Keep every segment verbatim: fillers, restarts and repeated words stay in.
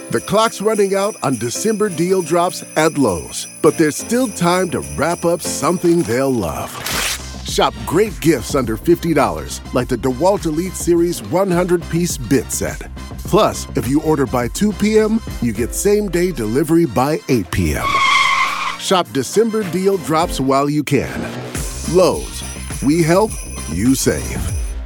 The clock's running out on December deal drops at Lowe's, but there's still time to wrap up something they'll love. Shop great gifts under fifty dollars, like the DeWalt Elite Series one hundred piece bit set. Plus, if you order by two p.m., you get same-day delivery by eight p.m. Shop December deal drops while you can. Lowe's, we help, you save.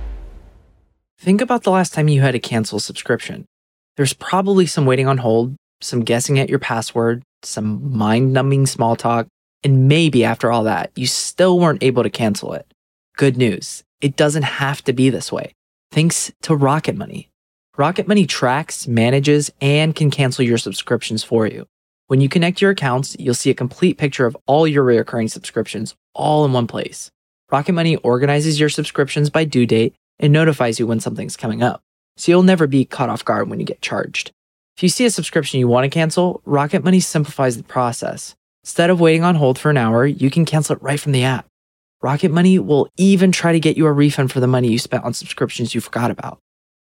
Think about the last time you had to cancel a subscription. There's probably some waiting on hold, some guessing at your password, some mind-numbing small talk, and maybe after all that, you still weren't able to cancel it. Good news, it doesn't have to be this way. Thanks to Rocket Money. Rocket Money tracks, manages, and can cancel your subscriptions for you. When you connect your accounts, you'll see a complete picture of all your recurring subscriptions all in one place. Rocket Money organizes your subscriptions by due date and notifies you when something's coming up, so you'll never be caught off guard when you get charged. If you see a subscription you want to cancel, Rocket Money simplifies the process. Instead of waiting on hold for an hour, you can cancel it right from the app. Rocket Money will even try to get you a refund for the money you spent on subscriptions you forgot about.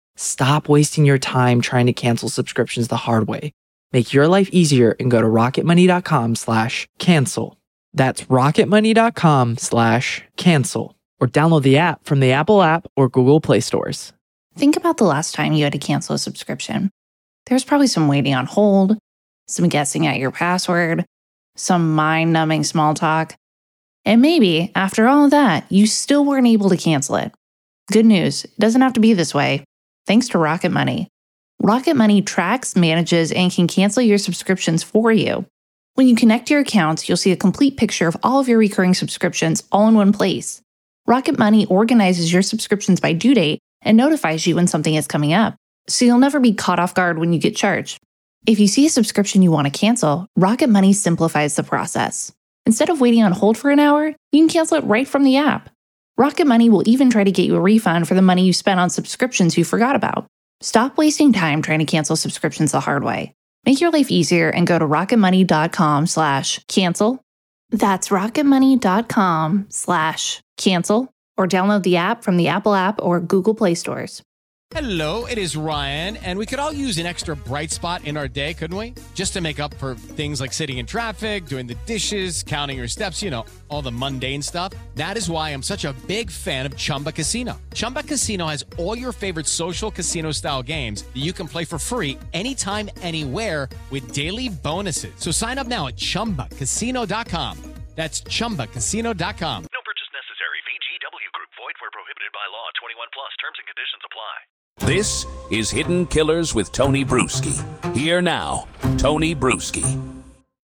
Stop wasting your time trying to cancel subscriptions the hard way. Make your life easier and go to rocketmoney.com slash cancel. That's rocketmoney.com slash cancel. Or download the app from the Apple app or Google Play stores. Think about the last time you had to cancel a subscription. There's probably some waiting on hold, some guessing at your password, some mind-numbing small talk. And maybe, after all of that, you still weren't able to cancel it. Good news, it doesn't have to be this way. Thanks to Rocket Money. Rocket Money tracks, manages, and can cancel your subscriptions for you. When you connect your accounts, you'll see a complete picture of all of your recurring subscriptions all in one place. Rocket Money organizes your subscriptions by due date and notifies you when something is coming up, so you'll never be caught off guard when you get charged. If you see a subscription you want to cancel, Rocket Money simplifies the process. Instead of waiting on hold for an hour, you can cancel it right from the app. Rocket Money will even try to get you a refund for the money you spent on subscriptions you forgot about. Stop wasting time trying to cancel subscriptions the hard way. Make your life easier and go to rocketmoney.com slash cancel. That's rocketmoney.com slash cancel, or download the app from the Apple app or Google Play stores. Hello, it is Ryan, and we could all use an extra bright spot in our day, couldn't we? Just to make up for things like sitting in traffic, doing the dishes, counting your steps, you know, all the mundane stuff. That is why I'm such a big fan of Chumba Casino. Chumba Casino has all your favorite social casino-style games that you can play for free anytime, anywhere with daily bonuses. So sign up now at chumba casino dot com. That's chumba casino dot com. No purchase necessary. V G W Group. Void where prohibited by law. twenty-one plus. Terms and conditions apply. This is Hidden Killers with Tony Bruschi. Here now, Tony Bruschi.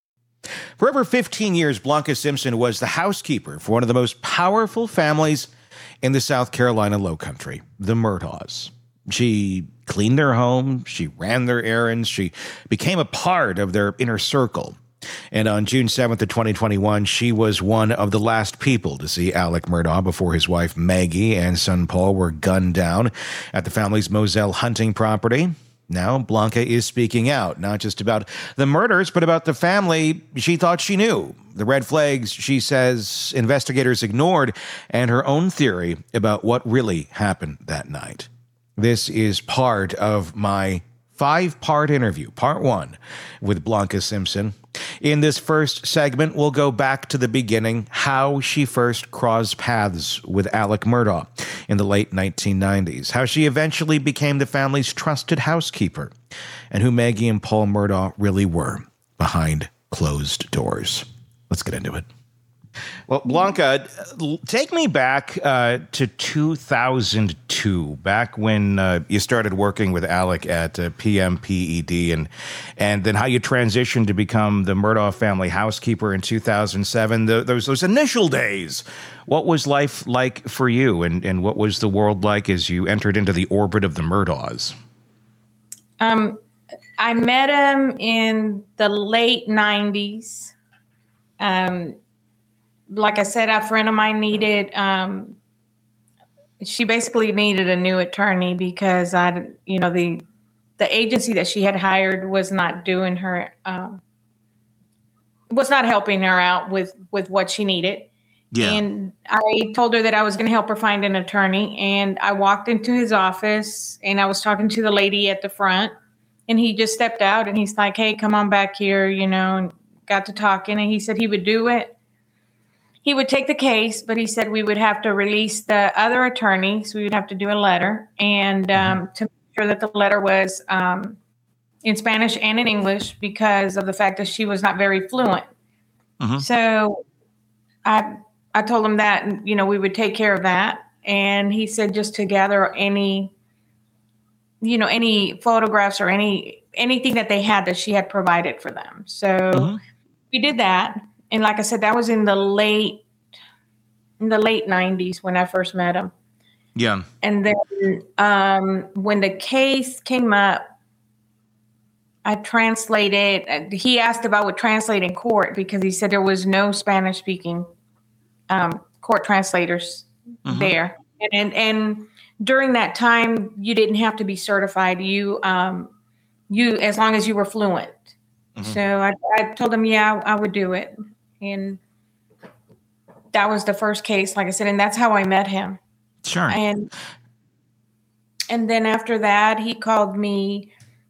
For over fifteen years, Blanca Simpson was the housekeeper for one of the most powerful families in the South Carolina Lowcountry, the Murdaughs. She cleaned their home, she ran their errands, she became a part of their inner circle. And on June seventh of twenty twenty-one, she was one of the last people to see Alec Murdaugh before his wife Maggie and son Paul were gunned down at the family's Moselle hunting property. Now, Blanca is speaking out, not just about the murders, but about the family she thought she knew. The red flags, she says, investigators ignored, and her own theory about what really happened that night. This is part of my five-part interview, part one, with Blanca Simpson. In this first segment, we'll go back to the beginning, how she first crossed paths with Alec Murdaugh in the late nineteen nineties, how she eventually became the family's trusted housekeeper, and who Maggie and Paul Murdaugh really were behind closed doors. Let's get into it. Well, Blanca, take me back uh, to two thousand two, back when uh, you started working with Alec at uh, P M P E D, and and then how you transitioned to become the Murdaugh family housekeeper in two thousand seven. The, those those initial days, what was life like for you, and, and what was the world like as you entered into the orbit of the Murdaughs? Um, I met him in the late nineties. Um. Like I said, a friend of mine needed, um, she basically needed a new attorney because I, you know, the, the agency that she had hired was not doing her, um, was not helping her out with, with what she needed. Yeah. And I told her that I was going to help her find an attorney. And I walked into his office and I was talking to the lady at the front, and he just stepped out and he's like, hey, come on back here, you know, and got to talking. And he said he would do it. He would take the case, but he said we would have to release the other attorneys. We would have to do a letter and um, to make sure that the letter was um, in Spanish and in English because of the fact that she was not very fluent. Mhm. So I I told him that, you know, we would take care of that. And he said just to gather any, you know, any photographs or any anything that they had that she had provided for them. So Mhm. we did that. And like I said, that was in the late in the late nineties when I first met him. Yeah. And then um, when the case came up, I translated. He asked if I would translate in court because he said there was no Spanish speaking um, court translators Mhm. there. And, and and during that time, you didn't have to be certified. You um, you as long as you were fluent. Mhm. So I, I told him, yeah, I, I would do it. And that was the first case, like I said, and that's how I met him. Sure. And and then after that, he called me.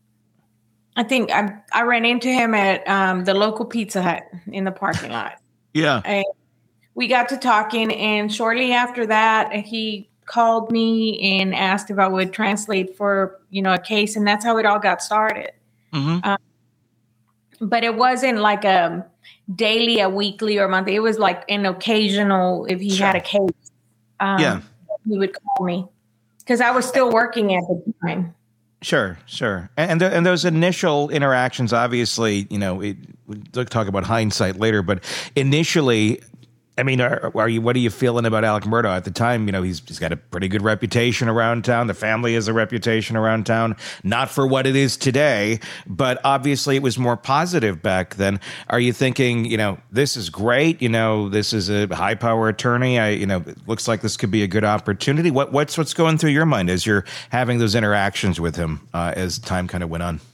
I think I I ran into him at um, the local Pizza Hut in the parking lot. Yeah. And we got to talking, and shortly after that, he called me and asked if I would translate for, you know, a case, and that's how it all got started. Mhm. Um, but it wasn't like a daily, a weekly, or monthly. It was like an occasional. If he Sure. had a case, um, Yeah. he would call me because I was still working at the time. Sure, sure. And and, th- and those initial interactions, obviously, you know, it, we'll talk about hindsight later, but initially, I mean, are, are you? What are you feeling about Alec Murdaugh at the time? You know, he's he's got a pretty good reputation around town. The family has a reputation around town, not for what it is today, but obviously it was more positive back then. Are you thinking, you know, this is great? You know, this is a high power attorney. I, you know, it looks like this could be a good opportunity. What what's what's going through your mind as you're having those interactions with him uh, as time kind of went on?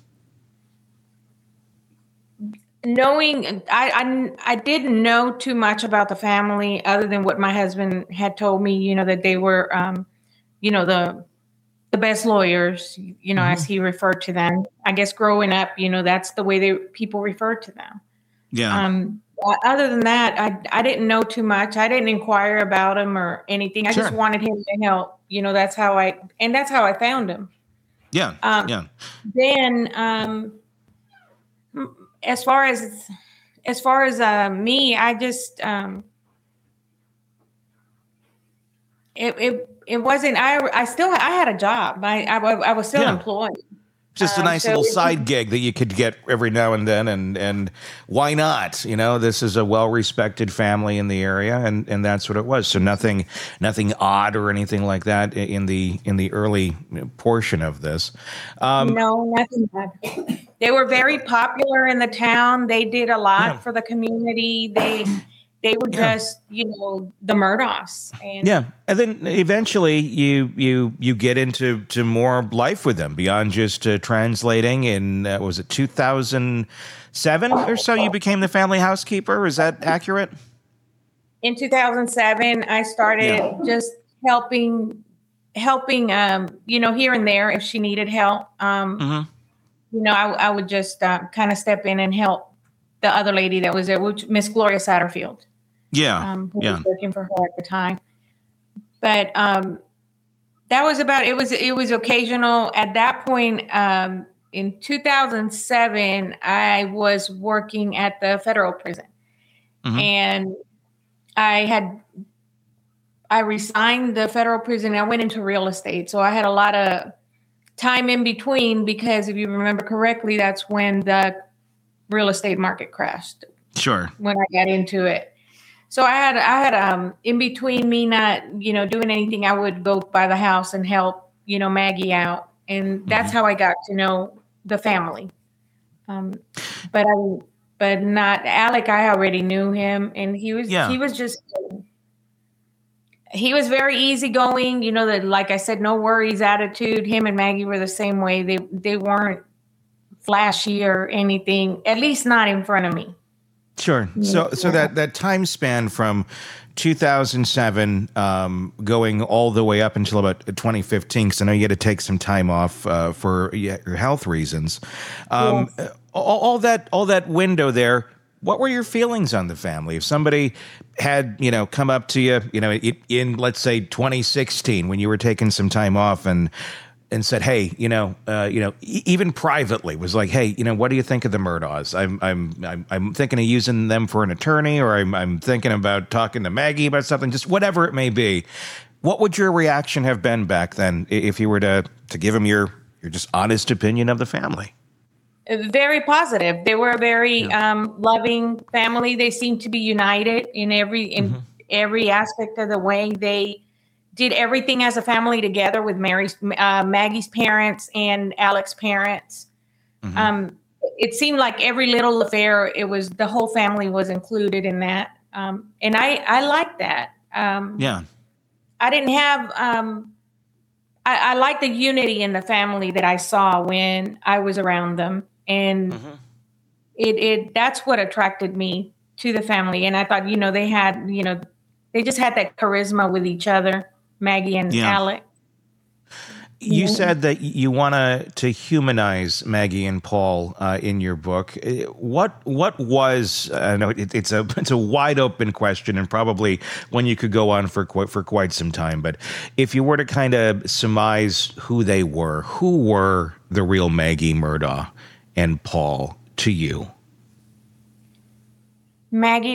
Knowing, I, I I didn't know too much about the family other than what my husband had told me. You know that they were, um, you know, the the best lawyers. You know, as he referred to them. I guess growing up, you know, that's the way they people referred to them. Yeah. Um, uh, other than that, I I didn't know too much. I didn't inquire about him or anything. I just Sure. wanted him to help. You know, that's how I and that's how I found him. Yeah. Um, yeah. Then, um, as far as as far as uh, me, I just um, it it it wasn't. I I still I had a job. I I, I was still Yeah. employed. Just a Um, nice so little it- side gig that you could get every now and then, and and why not? You know, this is a well-respected family in the area, and and that's what it was. So nothing, nothing odd or anything like that i- in the in the early portion of this. Um, No, nothing bad. They were very popular in the town. They did a lot Yeah. for the community. They they were Yeah. just, you know, the Murdaughs. And Yeah, and then eventually you you you get into to more life with them beyond just uh, translating. In uh, was it two thousand seven or so? You became the family housekeeper. Is that accurate? in two thousand seven, I started Yeah. just helping helping um, you know, here and there if she needed help. Um, Mm-hmm. you know, I, I would just uh, kind of step in and help the other lady that was there, which Miss Gloria Satterfield. Yeah, um, who yeah, was working for her at the time. But um, that was about it. Was it was occasional at that point? Um, in two thousand seven, I was working at the federal prison, Mhm. and I had I resigned the federal prison. And I went into real estate, so I had a lot of time in between because if you remember correctly, that's when the real estate market crashed. sure. When I got into it. So I had, I had, um, in between me not, you know, doing anything, I would go by the house and help, you know, Maggie out. And that's how I got to know the family. Um, but I, but not Alec. I already knew him, and he was, Yeah. he was just, he was very easygoing. You know, that, like I said, no worries attitude. Him and Maggie were the same way. They, they weren't flashy or anything, at least not in front of me. Sure. So, so that, that time span from two thousand seven um, going all the way up until about twenty fifteen, because I know you had to take some time off uh, for yeah, your health reasons. Um, Yes. all, all that, all that window there. What were your feelings on the family? If somebody had, you know, come up to you, you know, in, in let's say twenty sixteen, when you were taking some time off, and and said, "Hey, you know, uh, you know, e- even privately was like, hey, you know, what do you think of the Murdaughs? I'm, I'm, I'm, I'm thinking of using them for an attorney, or I'm, I'm thinking about talking to Maggie about something, just whatever it may be." What would your reaction have been back then if you were to to give them your your just honest opinion of the family? Very positive. They were a very yeah. um, loving family. They seemed to be united in every in mm-hmm. every aspect of the way. They did everything as a family together with Mary's, uh, Maggie's parents and Alex's parents. Mm-hmm. Um, it seemed like every little affair, it was the whole family was included in that, um, and I I like that. Um, yeah, I didn't have. Um, I, I like the unity in the family that I saw when I was around them. And mm-hmm. it, it, that's what attracted me to the family. And I thought, you know, they had, you know, they just had that charisma with each other, Maggie and yeah. Alec. You yeah. said that you want to to humanize Maggie and Paul uh, in your book. What what was? I know it, it's a it's a wide open question, and probably one you could go on for quite for quite some time. But if you were to kind of surmise who they were, who were the real Maggie Murdaugh and Paul to you? Maggie,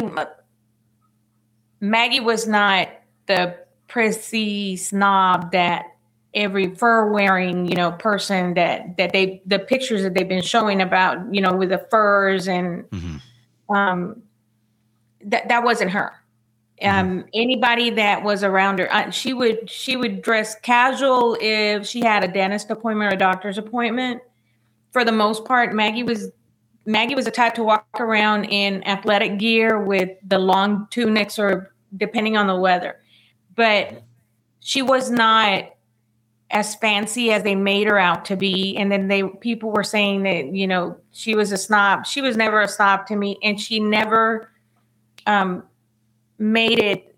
Maggie was not the prissy snob that every fur-wearing, you know, person that that they the pictures that they've been showing about, you know, with the furs and mm-hmm. um, that that wasn't her. Um, mm-hmm. Anybody that was around her, uh, she would she would dress casual if she had a dentist appointment or a doctor's appointment. For the most part, Maggie was Maggie was the type to walk around in athletic gear with the long tunics, or depending on the weather. But she was not as fancy as they made her out to be. And then they people were saying that, you know, she was a snob. She was never a snob to me, and she never um, made it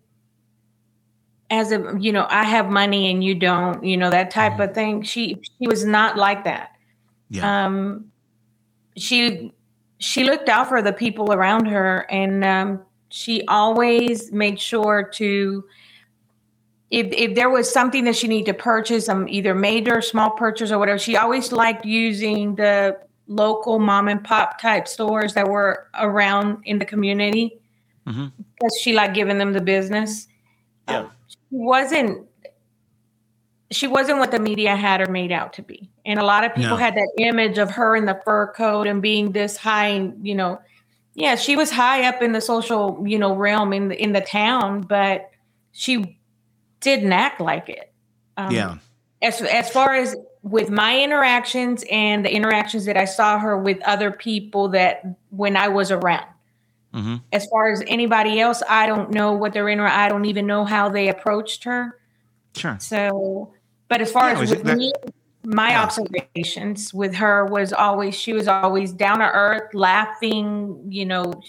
as a, you know, I have money and you don't, you know, that type mm-hmm. of thing. She she was not like that. Yeah. Um, she she looked out for the people around her, and um, she always made sure to, if if there was something that she needed to purchase, um, either major or small purchase or whatever, she always liked using the local mom and pop type stores that were around in the community, mm-hmm. because she liked giving them the business. Yeah, um, she wasn't. She wasn't what the media had her made out to be. And a lot of people no. had that image of her in the fur coat and being this high, you know, yeah, she was high up in the social, you know, realm in the, in the town, but she didn't act like it. Um, yeah. As, as far as with my interactions and the interactions that I saw her with other people that when I was around, mm-hmm. as far as anybody else, I don't know what they're in, or I don't even know how they approached her. Sure. So, but as far yeah, as with that, me, my yeah. observations with her was always, she was always down to earth, laughing, you know.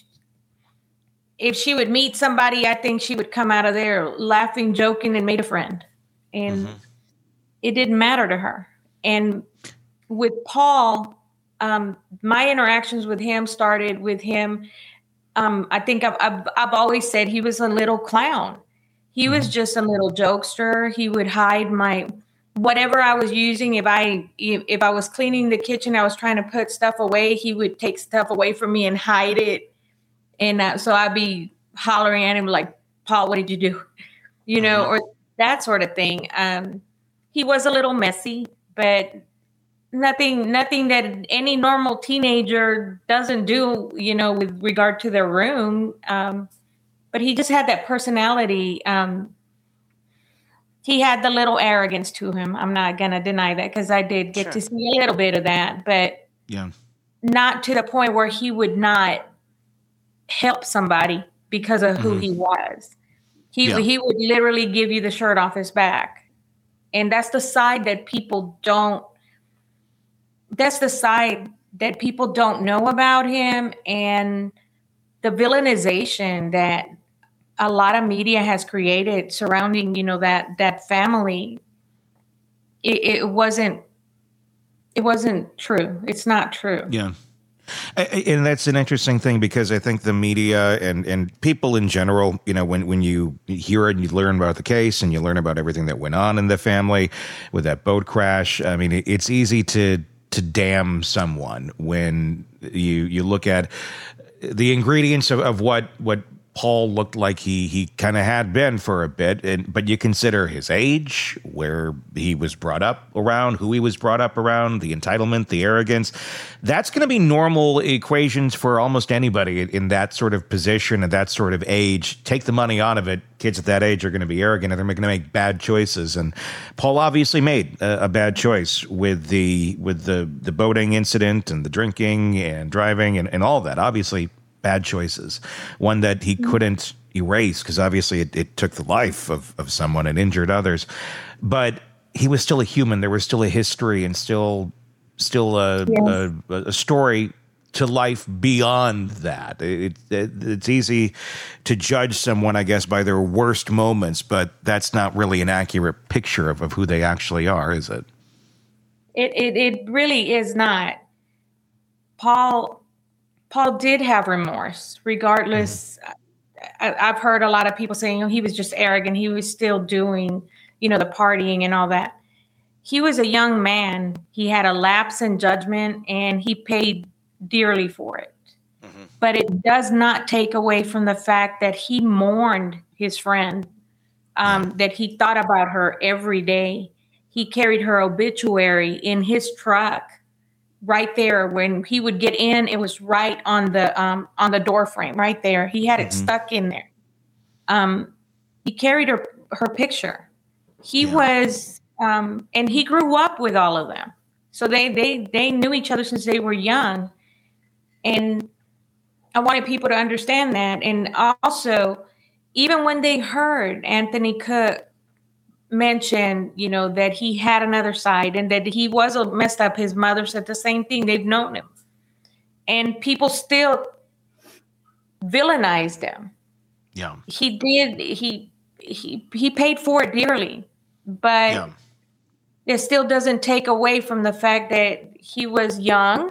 If she would meet somebody, I think she would come out of there laughing, joking, and made a friend. And mm-hmm. it didn't matter to her. And with Paul, um, my interactions with him started with him. Um, I think I've, I've, I've always said he was a little clown. He mm-hmm. was just a little jokester. He would hide my, whatever I was using. If I, if, if I was cleaning the kitchen, I was trying to put stuff away, he would take stuff away from me and hide it. And uh, so I'd be hollering at him like, "Paul, what did you do?" You know, mm-hmm. or that sort of thing. Um, he was a little messy, but nothing, nothing that any normal teenager doesn't do, you know, with regard to their room. Um, but he just had that personality. Um, he had the little arrogance to him. I'm not going to deny that, because I did get sure. to see a little bit of that, but yeah, not to the point where he would not help somebody because of who mm-hmm. he was. He yeah. he would literally give you the shirt off his back. And that's the side that people don't, that's the side that people don't know about him. And the villainization that a lot of media has created surrounding, you know, that that family, it, it wasn't it wasn't true. It's not true. Yeah. And that's an interesting thing because I think the media and, and people in general, you know, when, when you hear it and you learn about the case and you learn about everything that went on in the family with that boat crash, I mean, it's easy to to damn someone when you you look at the ingredients of, of what what Paul looked like he he kind of had been for a bit, and but you consider his age, where he was brought up around, who he was brought up around, the entitlement, the arrogance. That's going to be normal equations for almost anybody in that sort of position at that sort of age. Take the money out of it. Kids at that age are going to be arrogant and they're going to make bad choices. And Paul obviously made a, a bad choice with the with the the boating incident and the drinking and driving and, and all of that. Obviously, bad choices, one that he couldn't erase because obviously it, it took the life of, of someone and injured others. But he was still a human. There was still a history and still still a, yes. a, a story to life beyond that. It, it, it's easy to judge someone, I guess, by their worst moments, but that's not really an accurate picture of, of who they actually are, is it? It, it, it really is not. Paul... Paul did have remorse, regardless. Mm-hmm. I, I've heard a lot of people saying, oh, he was just arrogant. He was still doing, you know, the partying and all that. He was a young man. He had a lapse in judgment and he paid dearly for it. Mm-hmm. But it does not take away from the fact that he mourned his friend, um, yeah. that he thought about her every day. He carried her obituary in his truck. Right there, when he would get in, it was right on the um, on the door frame. Right there, he had it mm-hmm. stuck in there. Um, he carried her her picture. He yeah. was, um, and he grew up with all of them, so they they they knew each other since they were young. And I wanted people to understand that. And also, even when they heard Anthony Cook mentioned, you know, that he had another side and that he was a messed up. His mother said the same thing. They've known him. And people still villainized him. Yeah. He did. He he he paid for it dearly. But yeah. it still doesn't take away from the fact that he was young.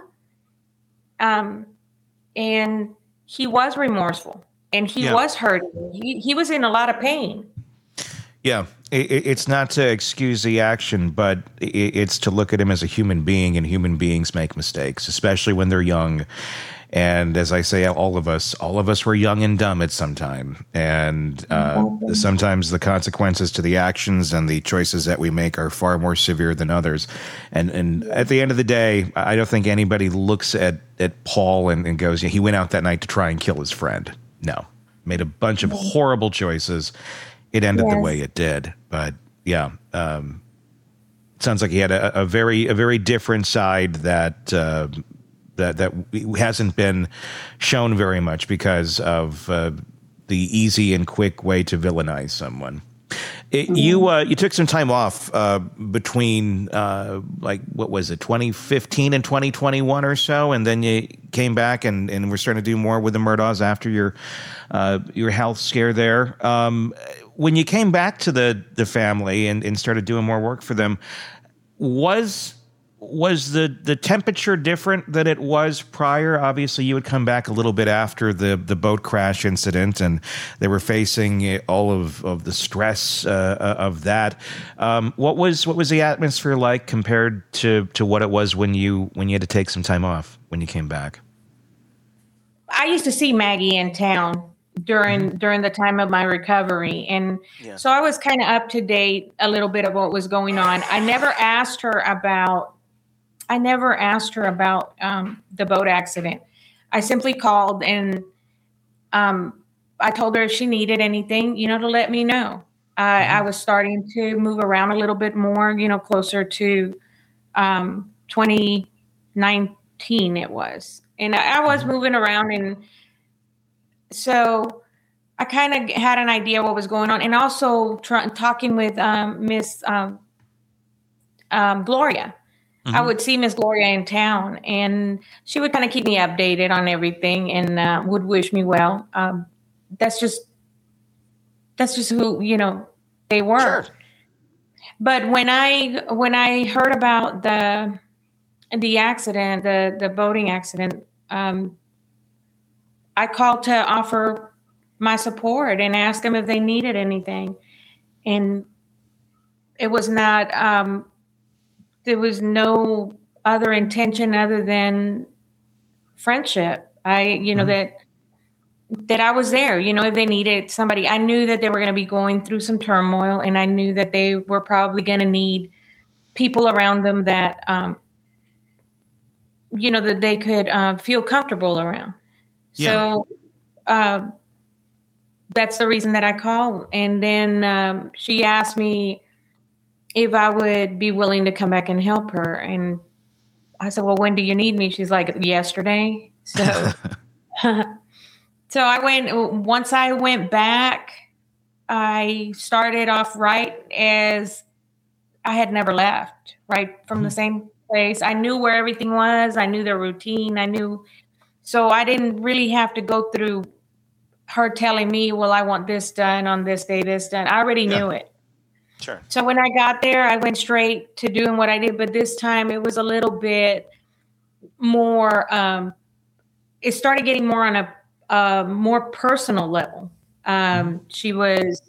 Um, and he was remorseful. And he yeah. was hurting. He he was in a lot of pain. Yeah, it's not to excuse the action, but it's to look at him as a human being, and human beings make mistakes, especially when they're young. And as I say, all of us, all of us were young and dumb at some time. And uh, sometimes the consequences to the actions and the choices that we make are far more severe than others. And and at the end of the day, I don't think anybody looks at, at Paul and, and goes, yeah, he went out that night to try and kill his friend. No, made a bunch of horrible choices. It ended yes. the way it did, but yeah, um, it sounds like he had a, a very, a very different side that uh, that that hasn't been shown very much because of uh, the easy and quick way to villainize someone. It, mm-hmm. You uh, you took some time off uh, between uh, like what was it, twenty fifteen and twenty twenty-one or so, and then you came back and, and we're starting to do more with the Murdaughs after your uh, your health scare there. Um, when you came back to the the family and, and started doing more work for them, was was the the temperature different than it was prior? Obviously, you had come back a little bit after the the boat crash incident, and they were facing all of, of the stress uh, of that. Um, what was what was the atmosphere like compared to, to what it was when you when you had to take some time off when you came back? I used to see Maggie in town during mm-hmm. during the time of my recovery, and yeah. so I was kind of up to date a little bit of what was going on. I never asked her about. I never asked her about um, the boat accident. I simply called and um, I told her if she needed anything, you know, to let me know. Uh, mm-hmm. I was starting to move around a little bit more, you know, closer to um, twenty nineteen it was. And I, I was mm-hmm. moving around. And so I kind of had an idea what was going on. And also try, talking with um, Miss um, um, Gloria. Mm-hmm. I would see Miss Gloria in town, and she would kind of keep me updated on everything and uh, would wish me well. Um, that's just that's just who, you know, they were. Sure. But when I when I heard about the the accident, the the boating accident, um, I called to offer my support and ask them if they needed anything, and it was not. Um, there was no other intention other than friendship. I, you know, mm-hmm. that that I was there. You know, if they needed somebody, I knew that they were going to be going through some turmoil, and I knew that they were probably going to need people around them that, um, you know, that they could uh, feel comfortable around. Yeah. So uh, that's the reason that I called. And then um, she asked me if I would be willing to come back and help her. And I said, well, when do you need me? She's like, yesterday. So, so I went, once I went back, I started off right as I had never left, right from mm-hmm. the same place. I knew where everything was. I knew their routine. I knew, so I didn't really have to go through her telling me, well, I want this done on this day, this done. I already yeah. knew it. Sure. So when I got there, I went straight to doing what I did. But this time it was a little bit more, um, it started getting more on a, a more personal level. Um, mm-hmm. She was,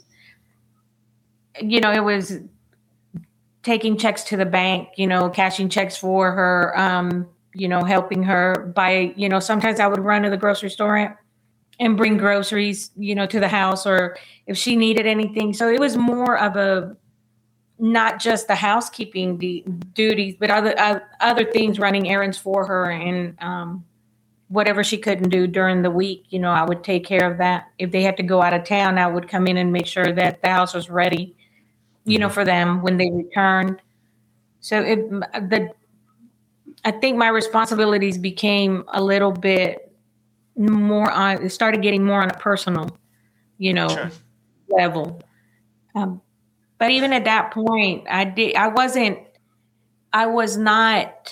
you know, it was taking checks to the bank, you know, cashing checks for her, um, you know, helping her buy, you know, sometimes I would run to the grocery store and bring groceries, you know, to the house, or if she needed anything. So it was more of a, not just the housekeeping de- duties, but other uh, other things, running errands for her, and um, whatever she couldn't do during the week, you know, I would take care of that. If they had to go out of town, I would come in and make sure that the house was ready, you know, for them when they returned. So it, the, I think my responsibilities became a little bit more on, it started getting more on a personal, you know, sure. level. Um, but even at that point, I did, I wasn't, I was not,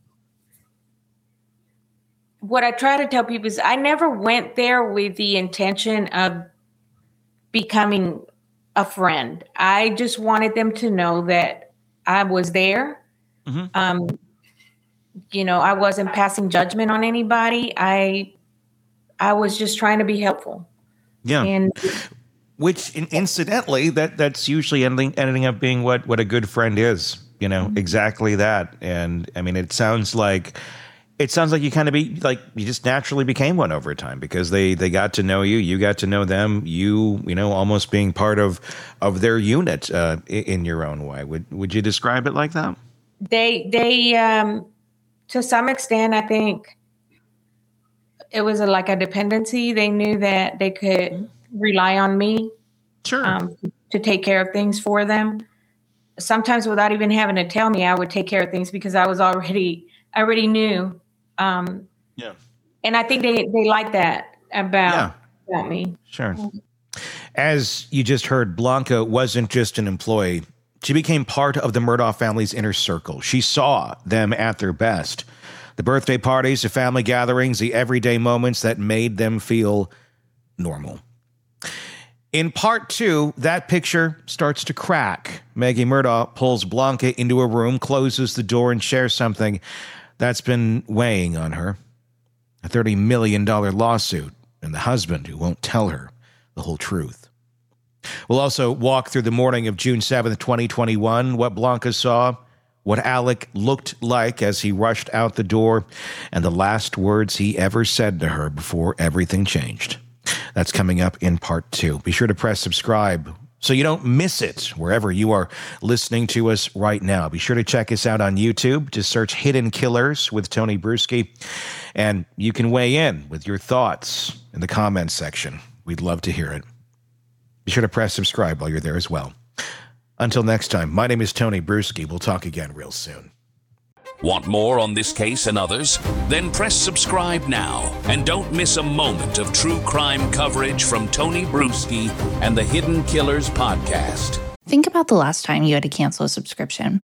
what I try to tell people is I never went there with the intention of becoming a friend. I just wanted them to know that I was there. Mm-hmm. Um, you know, I wasn't passing judgment on anybody. I, I was just trying to be helpful. Yeah. And which incidentally, that that's usually ending, ending up being what, what a good friend is, you know, mm-hmm. exactly that. And I mean, it sounds like, it sounds like you kind of be like, you just naturally became one over time because they, they got to know you, you got to know them, you, you know, almost being part of, of their unit uh, in your own way. Would, would you describe it like that? They, they, um, to some extent, I think, it was a, like a dependency. They knew that they could rely on me sure. um, to take care of things for them. Sometimes without even having to tell me, I would take care of things because I was already, I already knew. Um, yeah. And I think they, they like that about, yeah. about me. Sure. As you just heard, Blanca wasn't just an employee. She became part of the Murdaugh family's inner circle. She saw them at their best. The birthday parties, the family gatherings, the everyday moments that made them feel normal. In part two, that picture starts to crack. Maggie Murdaugh pulls Blanca into a room, closes the door, and shares something that's been weighing on her. A thirty million dollars lawsuit and the husband who won't tell her the whole truth. We'll also walk through the morning of June seventh, twenty twenty-one, what Blanca saw, what Alec looked like as he rushed out the door, and the last words he ever said to her before everything changed. That's coming up in part two. Be sure to press subscribe so you don't miss it wherever you are listening to us right now. Be sure to check us out on YouTube. Just search Hidden Killers with Tony Bruschi, and you can weigh in with your thoughts in the comments section. We'd love to hear it. Be sure to press subscribe while you're there as well. Until next time, my name is Tony Bruschi. We'll talk again real soon. Want more on this case and others? Then press subscribe now and don't miss a moment of true crime coverage from Tony Bruschi and the Hidden Killers podcast. Think about the last time you had to cancel a subscription.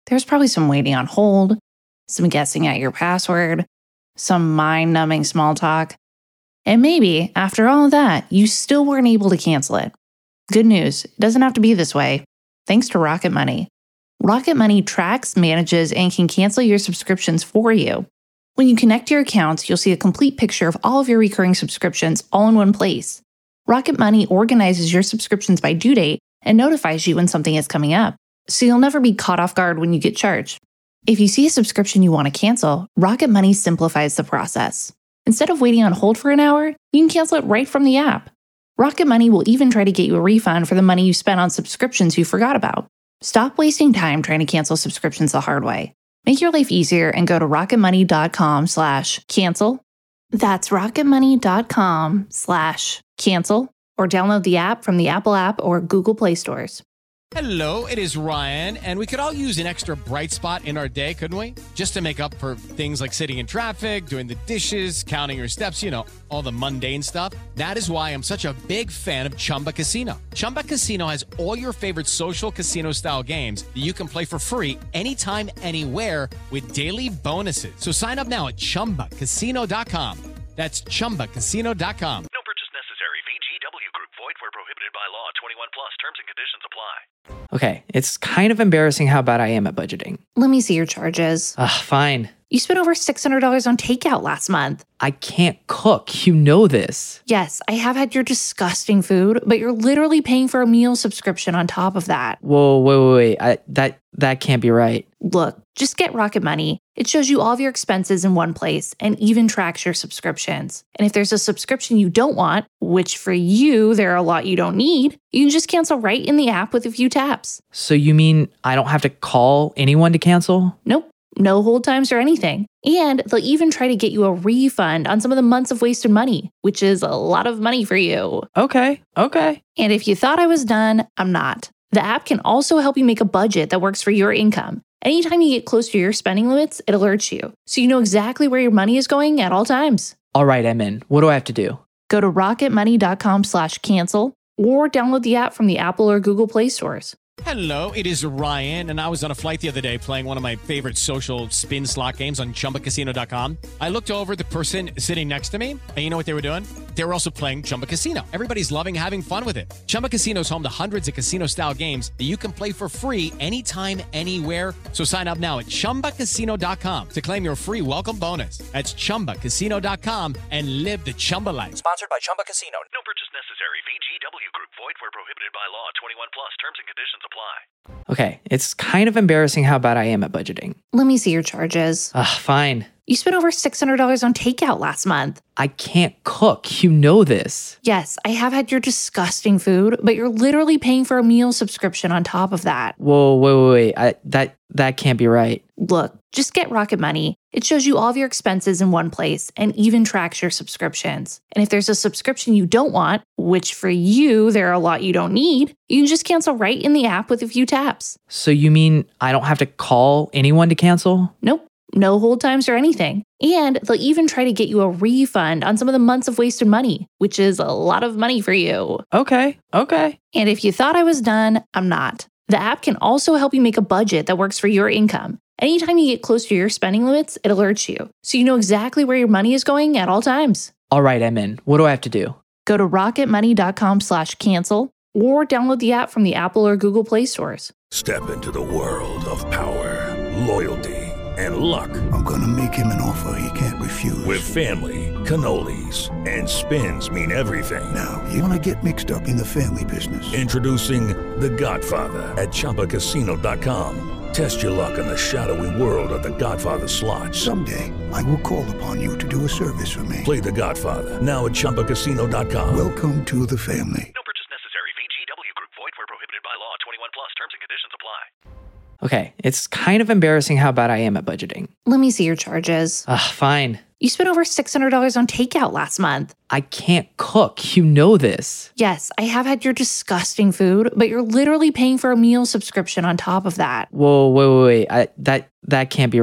there's probably some waiting on hold, some guessing at your password, some mind-numbing small talk. And maybe, after all of that, you still weren't able to cancel it. Good news, it doesn't have to be this way. Thanks to Rocket Money. Rocket Money tracks, manages, and can cancel your subscriptions for you. When you connect your accounts, you'll see a complete picture of all of your recurring subscriptions all in one place. Rocket Money organizes your subscriptions by due date and notifies you when something is coming up, so you'll never be caught off guard when you get charged. If you see a subscription you want to cancel, Rocket Money simplifies the process. Instead of waiting on hold for an hour, you can cancel it right from the app. Rocket Money will even try to get you a refund for the money you spent on subscriptions you forgot about. Stop wasting time trying to cancel subscriptions the hard way. Make your life easier and go to rocketmoney.com slash cancel. That's rocketmoney.com slash cancel or download the app from the Apple App or Google Play stores. Hello, it is Ryan, and we could all use an extra bright spot in our day, couldn't we? Just to make up for things like sitting in traffic, doing the dishes, counting your steps, you know, all the mundane stuff. That is why I'm such a big fan of Chumba Casino. Chumba Casino has all your favorite social casino-style games that you can play for free anytime, anywhere with daily bonuses. So sign up now at chumba casino dot com. That's chumba casino dot com. No purchase necessary. V G W Group. Void where prohibited by law. twenty-one plus. Terms and conditions apply. Okay, it's kind of embarrassing how bad I am at budgeting. Let me see your charges. Ugh, fine. You spent over six hundred dollars on takeout last month. I can't cook. You know this. Yes, I have had your disgusting food, but you're literally paying for a meal subscription on top of that. Whoa, wait, wait, wait. I, that, that can't be right. Look, just get Rocket Money. It shows you all of your expenses in one place and even tracks your subscriptions. And if there's a subscription you don't want, which for you, there are a lot you don't need, you can just cancel right in the app with a few taps. So you mean I don't have to call anyone to cancel? Nope. No hold times or anything. And they'll even try to get you a refund on some of the months of wasted money, which is a lot of money for you. Okay, okay. And if you thought I was done, I'm not. The app can also help you make a budget that works for your income. Anytime you get close to your spending limits, it alerts you, so you know exactly where your money is going at all times. All right, I'm in. What do I have to do? Go to rocketmoney.com slash cancel or download the app from the Apple or Google Play stores. Hello, it is Ryan, and I was on a flight the other day playing one of my favorite social spin slot games on chumba casino dot com. I looked over at the person sitting next to me, and you know what they were doing? They were also playing Chumba Casino. Everybody's loving having fun with it. Chumba Casino is home to hundreds of casino-style games that you can play for free anytime, anywhere. So sign up now at chumba casino dot com to claim your free welcome bonus. That's chumba casino dot com and live the Chumba life. Sponsored by Chumba Casino. No purchase necessary. V G W Group. Void where prohibited by law. twenty-one plus. Terms and conditions apply. Okay, it's kind of embarrassing how bad I am at budgeting. Let me see your charges. Ugh, fine. You spent over six hundred dollars on takeout last month. I can't cook. You know this. Yes, I have had your disgusting food, but you're literally paying for a meal subscription on top of that. Whoa, wait, wait, wait. I, that, that can't be right. Look, just get Rocket Money. It shows you all of your expenses in one place and even tracks your subscriptions. And if there's a subscription you don't want, which for you, there are a lot you don't need, you can just cancel right in the app with a few taps. So you mean I don't have to call anyone to cancel? Nope. No hold times or anything. And they'll even try to get you a refund on some of the months of wasted money, which is a lot of money for you. Okay, okay. And if you thought I was done, I'm not. The app can also help you make a budget that works for your income. Anytime you get close to your spending limits, it alerts you, so you know exactly where your money is going at all times. All right, I'm in. What do I have to do? Go to rocketmoney.com slash cancel or download the app from the Apple or Google Play stores. Step into the world of power, loyalty, and luck. I'm gonna make him an offer he can't refuse. With family, cannolis, and spins mean everything. Now, you wanna get mixed up in the family business. Introducing The Godfather at chumba casino dot com. Test your luck in the shadowy world of The Godfather slot. Someday, I will call upon you to do a service for me. Play The Godfather, now at chumba casino dot com. Welcome to the family. No purchase necessary. V G W Group. Void where prohibited by law. twenty-one plus. Terms and conditions apply. Okay, it's kind of embarrassing how bad I am at budgeting. Let me see your charges. Ugh, fine. You spent over six hundred dollars on takeout last month. I can't cook. You know this. Yes, I have had your disgusting food, but you're literally paying for a meal subscription on top of that. Whoa, wait, wait, wait. I, that, that can't be right.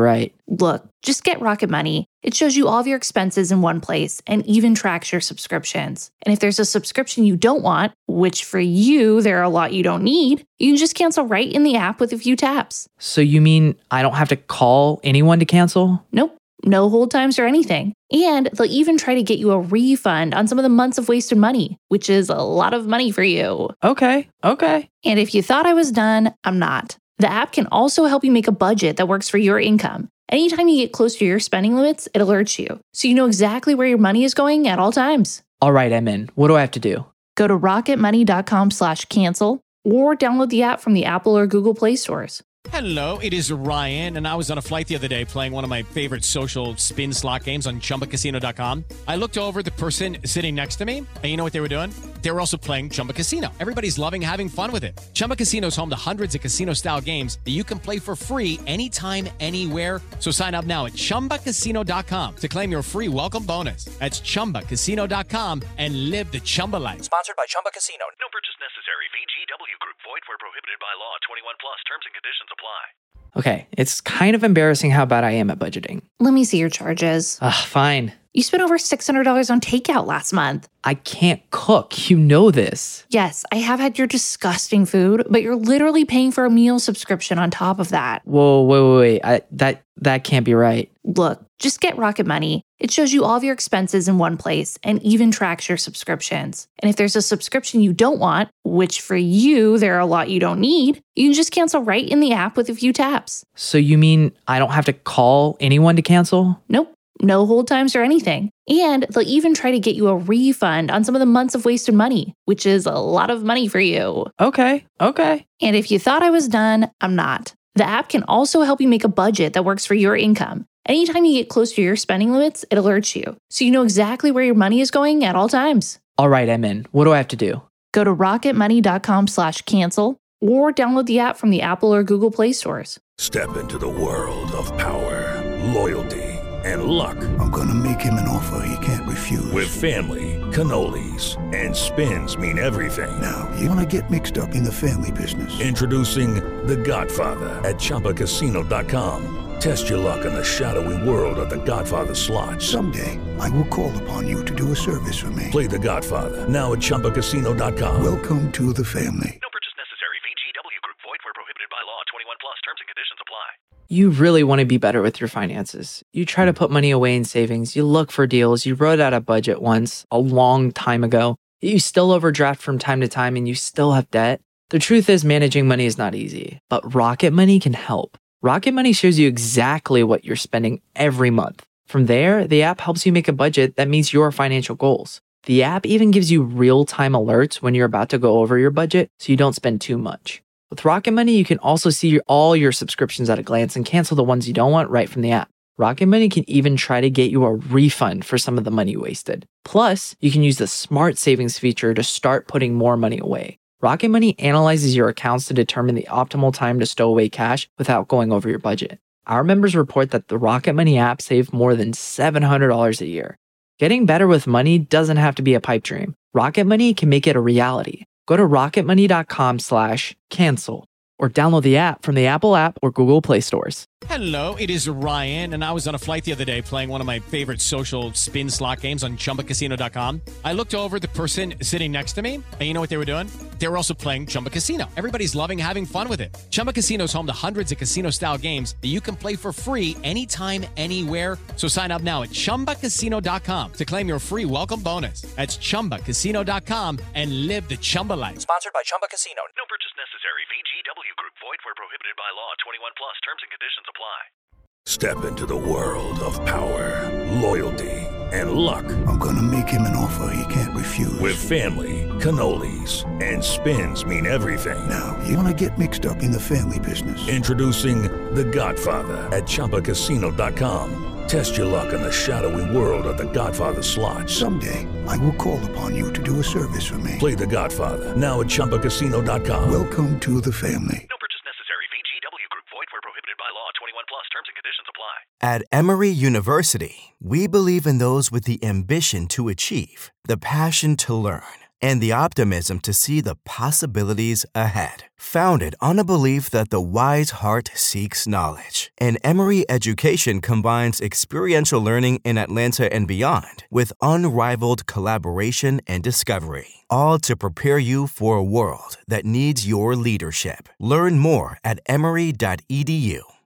Look, just get Rocket Money. It shows you all of your expenses in one place and even tracks your subscriptions. And if there's a subscription you don't want, which for you, there are a lot you don't need, you can just cancel right in the app with a few taps. So you mean I don't have to call anyone to cancel? Nope. No hold times or anything. And they'll even try to get you a refund on some of the months of wasted money, which is a lot of money for you. Okay, okay. And if you thought I was done, I'm not. The app can also help you make a budget that works for your income. Anytime you get close to your spending limits, it alerts you, so you know exactly where your money is going at all times. All right, I'm in. What do I have to do? Go to rocketmoney.com slash cancel or download the app from the Apple or Google Play stores. Hello, it is Ryan, and I was on a flight the other day playing one of my favorite social spin slot games on Chumba Casino dot com. I looked over at the person sitting next to me, and you know what they were doing? They were also playing Chumba Casino. Everybody's loving having fun with it. Chumba Casino is home to hundreds of casino-style games that you can play for free anytime, anywhere. So sign up now at Chumba Casino dot com to claim your free welcome bonus. That's Chumba Casino dot com and live the Chumba life. Sponsored by Chumba Casino. No purchase necessary. V G W Group. Void where prohibited by law. twenty-one plus. Terms and conditions apply. Okay, it's kind of embarrassing how bad I am at budgeting. Let me see your charges. Ugh, fine. You spent over six hundred dollars on takeout last month. I can't cook. You know this. Yes, I have had your disgusting food, but you're literally paying for a meal subscription on top of that. Whoa, wait, wait, wait. I, that, that can't be right. Look, just get Rocket Money. It shows you all of your expenses in one place and even tracks your subscriptions. And if there's a subscription you don't want, which for you, there are a lot you don't need, you can just cancel right in the app with a few taps. So you mean I don't have to call anyone to cancel? Nope. No hold times or anything. And they'll even try to get you a refund on some of the months of wasted money, which is a lot of money for you. Okay, okay. And if you thought I was done, I'm not. The app can also help you make a budget that works for your income. Anytime you get close to your spending limits, it alerts you, so you know exactly where your money is going at all times. All right, I'm in. What do I have to do? Go to rocketmoney.com slash cancel or download the app from the Apple or Google Play stores. Step into the world of power, loyalty, and luck. I'm gonna make him an offer he can't refuse. With family, cannolis, and spins mean everything. Now, you wanna get mixed up in the family business. Introducing The Godfather at Chumba Casino dot com. Test your luck in the shadowy world of The Godfather slot. Someday, I will call upon you to do a service for me. Play The Godfather now at Chumba Casino dot com. Welcome to the family. No purchase necessary. V G W Group. Void where prohibited by law. twenty-one plus. Terms and conditions apply. You really want to be better with your finances. You try to put money away in savings. You look for deals. You wrote out a budget once a long time ago. You still overdraft from time to time and you still have debt. The truth is managing money is not easy, but Rocket Money can help. Rocket Money shows you exactly what you're spending every month. From there, the app helps you make a budget that meets your financial goals. The app even gives you real-time alerts when you're about to go over your budget so you don't spend too much. With Rocket Money, you can also see your, all your subscriptions at a glance and cancel the ones you don't want right from the app. Rocket Money can even try to get you a refund for some of the money wasted. Plus, you can use the Smart Savings feature to start putting more money away. Rocket Money analyzes your accounts to determine the optimal time to stow away cash without going over your budget. Our members report that the Rocket Money app saved more than seven hundred dollars a year. Getting better with money doesn't have to be a pipe dream. Rocket Money can make it a reality. Go to rocketmoney.com slash cancel or download the app from the Apple app or Google Play stores. Hello, it is Ryan, and I was on a flight the other day playing one of my favorite social spin slot games on Chumba Casino dot com. I looked over at the person sitting next to me, and you know what they were doing? They were also playing Chumba Casino. Everybody's loving having fun with it. Chumba Casino is home to hundreds of casino-style games that you can play for free anytime, anywhere. So sign up now at Chumba Casino dot com to claim your free welcome bonus. That's Chumba Casino dot com and live the Chumba life. Sponsored by Chumba Casino. No purchase necessary. V G W Group. Void where prohibited by law. twenty-one plus. Terms and conditions apply. Step into the world of power, loyalty, and luck. I'm gonna make him an offer he can't refuse. With family, cannolis, and spins mean everything. Now, you wanna get mixed up in the family business. Introducing The Godfather at Chumba Casino dot com. Test your luck in the shadowy world of The Godfather slot. Someday, I will call upon you to do a service for me. Play The Godfather now at Chumba Casino dot com. Welcome to the family. No purchase necessary. V G W Group. Void where prohibited by law. twenty-one plus. Terms and conditions apply. At Emory University, we believe in those with the ambition to achieve, the passion to learn, and the optimism to see the possibilities ahead. Founded on a belief that the wise heart seeks knowledge, and Emory Education combines experiential learning in Atlanta and beyond with unrivaled collaboration and discovery, all to prepare you for a world that needs your leadership. Learn more at emory dot e d u.